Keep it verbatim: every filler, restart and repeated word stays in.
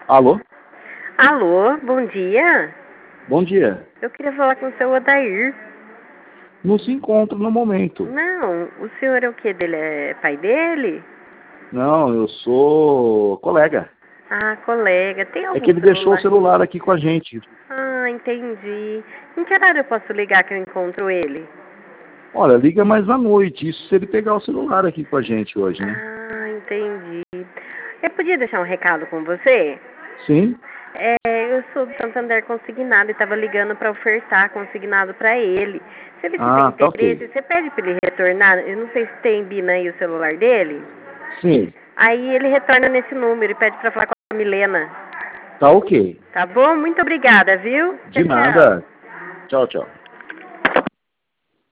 Alô? Alô, bom dia. Bom dia. Eu queria falar com o seu Odair. Não se encontra no momento. Não, o senhor é o que dele? É pai dele? Não, eu sou colega. Ah, colega. Tem É algum que ele celular? deixou o celular aqui com a gente. Ah, entendi. Em que horário eu posso ligar que eu encontro ele? Olha, liga mais à noite, isso se ele pegar o celular aqui com a gente hoje, né? Ah, entendi. Eu podia deixar um recado com você? Sim? É, eu sou do Santander Consignado e estava ligando para ofertar consignado para ele. Se ele tiver Ah, tá interesse, ok. você pede para ele retornar. Eu não sei se tem Bina aí o celular dele. Sim, Aí ele retorna nesse número e pede para falar com a Milena. tá ok. Tá bom? Muito obrigada, viu? De Tchau, tchau. nada. Tchau, tchau.